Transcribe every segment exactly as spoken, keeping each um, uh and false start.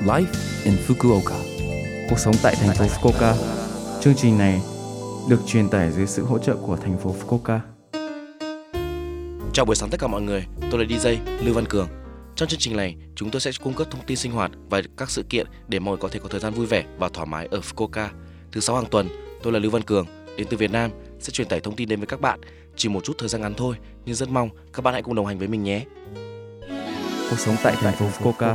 Life in Fukuoka. Cuộc sống tại thành phố Fukuoka. Chương trình này được truyền tải dưới sự hỗ trợ của thành phố Fukuoka. Chào buổi sáng tất cả mọi người, tôi là đi giây Lưu Văn Cường. Trong chương trình này, chúng tôi sẽ cung cấp thông tin sinh hoạt và các sự kiện để mọi người có thể có thời gian vui vẻ và thoải mái ở Fukuoka. Thứ sáu hàng tuần, tôi là Lưu Văn Cường, đến từ Việt Nam, sẽ truyền tải thông tin đến với các bạn. Chỉ một chút thời gian ngắn thôi, nhưng rất mong các bạn hãy cùng đồng hành với mình nhé. Cuộc sống tại thành phố Fukuoka.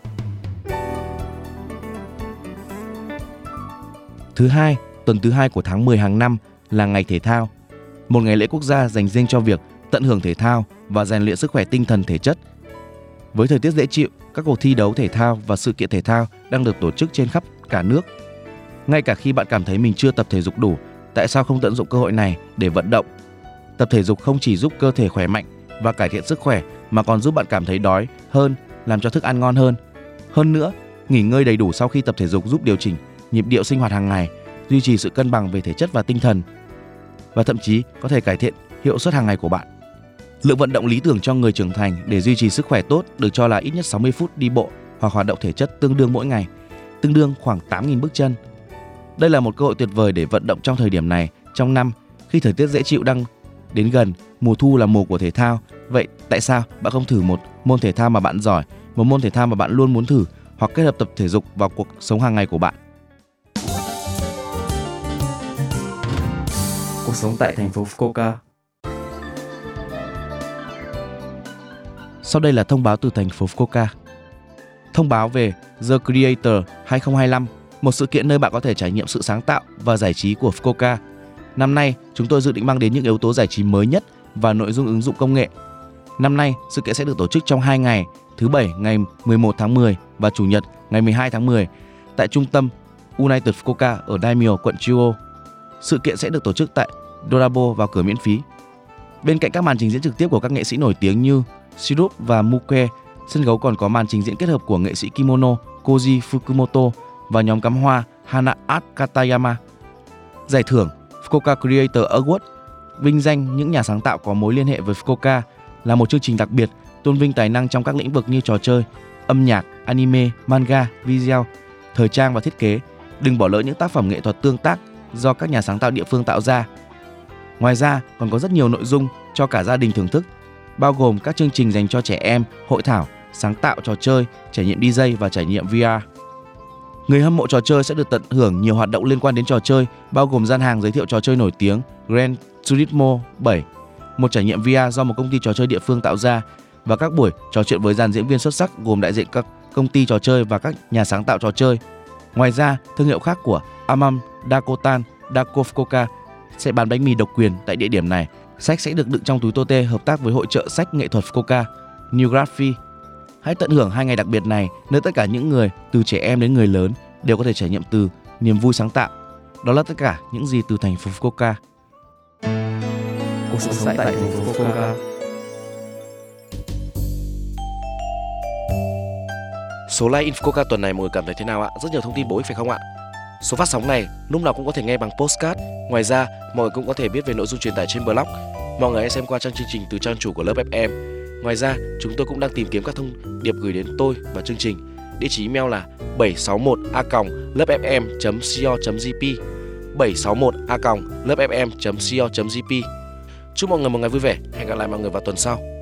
Thứ hai, tuần thứ hai của tháng mười hàng năm là ngày thể thao. Một ngày lễ quốc gia dành riêng cho việc tận hưởng thể thao và rèn luyện sức khỏe tinh thần thể chất. Với thời tiết dễ chịu, các cuộc thi đấu thể thao và sự kiện thể thao đang được tổ chức trên khắp cả nước. Ngay cả khi bạn cảm thấy mình chưa tập thể dục đủ, tại sao không tận dụng cơ hội này để vận động? Tập thể dục không chỉ giúp cơ thể khỏe mạnh và cải thiện sức khỏe mà còn giúp bạn cảm thấy đói hơn, làm cho thức ăn ngon hơn. Hơn nữa, nghỉ ngơi đầy đủ sau khi tập thể dục giúp điều chỉnh nhịp điệu sinh hoạt hàng ngày, duy trì sự cân bằng về thể chất và tinh thần, và thậm chí có thể cải thiện hiệu suất hàng ngày của bạn. Lượng vận động lý tưởng cho người trưởng thành để duy trì sức khỏe tốt được cho là ít nhất sáu mươi phút đi bộ hoặc hoạt động thể chất tương đương mỗi ngày, tương đương khoảng tám nghìn bước chân. Đây là một cơ hội tuyệt vời để vận động trong thời điểm này trong năm khi thời tiết dễ chịu đang đến gần, mùa thu là mùa của thể thao. Vậy tại sao bạn không thử một môn thể thao mà bạn giỏi, một môn thể thao mà bạn luôn muốn thử, hoặc kết hợp tập thể dục vào cuộc sống hàng ngày của bạn? Cuộc sống tại thành phố Fukuoka. Sau đây là thông báo từ thành phố Fukuoka. Thông báo về The Creator hai không hai lăm, một sự kiện nơi bạn có thể trải nghiệm sự sáng tạo và giải trí của Fukuoka. Năm nay, chúng tôi dự định mang đến những yếu tố giải trí mới nhất và nội dung ứng dụng công nghệ. Năm nay, sự kiện sẽ được tổ chức trong hai ngày, thứ Bảy ngày mười một tháng mười và Chủ nhật ngày mười hai tháng mười, tại trung tâm United Fukuoka ở Daimyo, quận Chuo. Sự kiện sẽ được tổ chức tại Dorabo vào cửa miễn phí. Bên cạnh các màn trình diễn trực tiếp của các nghệ sĩ nổi tiếng như Shirup và Muke, sân khấu còn có màn trình diễn kết hợp của nghệ sĩ kimono Koji Fukumoto và nhóm cắm hoa Hana Art Katayama. Giải thưởng Fukuoka Creator Award, vinh danh những nhà sáng tạo có mối liên hệ với Fukuoka, là một chương trình đặc biệt tôn vinh tài năng trong các lĩnh vực như trò chơi, âm nhạc, anime, manga, video, thời trang và thiết kế. Đừng bỏ lỡ những tác phẩm nghệ thuật tương tác do các nhà sáng tạo địa phương tạo ra. Ngoài ra, còn có rất nhiều nội dung cho cả gia đình thưởng thức, bao gồm các chương trình dành cho trẻ em, hội thảo, sáng tạo trò chơi, trải nghiệm đi jay và trải nghiệm vê rờ. Người hâm mộ trò chơi sẽ được tận hưởng nhiều hoạt động liên quan đến trò chơi, bao gồm gian hàng giới thiệu trò chơi nổi tiếng Gran Turismo bảy, một trải nghiệm vê rờ do một công ty trò chơi địa phương tạo ra, và các buổi trò chuyện với dàn diễn viên xuất sắc gồm đại diện các công ty trò chơi và các nhà sáng tạo trò chơi. Ngoài ra, thương hiệu khác của Amam Dakotan Dako Fukuoka sẽ bán bánh mì độc quyền tại địa điểm này. Sách sẽ được đựng trong túi tô tê hợp tác với hội chợ sách nghệ thuật Fukuoka, New Graphy. Hãy tận hưởng hai ngày đặc biệt này, nơi tất cả những người, từ trẻ em đến người lớn, đều có thể trải nghiệm từ niềm vui sáng tạo. Đó là tất cả những gì từ thành phố Fukuoka. Cuộc sống tại thành phố Fukuoka. Số like in Fukuoka tuần này mọi người cảm thấy thế nào ạ? Rất nhiều thông tin bổ ích phải không ạ? Số phát sóng này lúc nào cũng có thể nghe bằng podcast. Ngoài ra, mọi người cũng có thể biết về nội dung truyền tải trên blog. Mọi người hãy xem qua trang chương trình từ trang chủ của lớp ép em. Ngoài ra, chúng tôi cũng đang tìm kiếm các thông điệp gửi đến tôi và chương trình. Địa chỉ email là bảy sáu một a còng lớp ép em chấm co chấm jp, bảy sáu một a còng lớp ép em chấm co chấm jp. Chúc mọi người một ngày vui vẻ. Hẹn gặp lại mọi người vào tuần sau.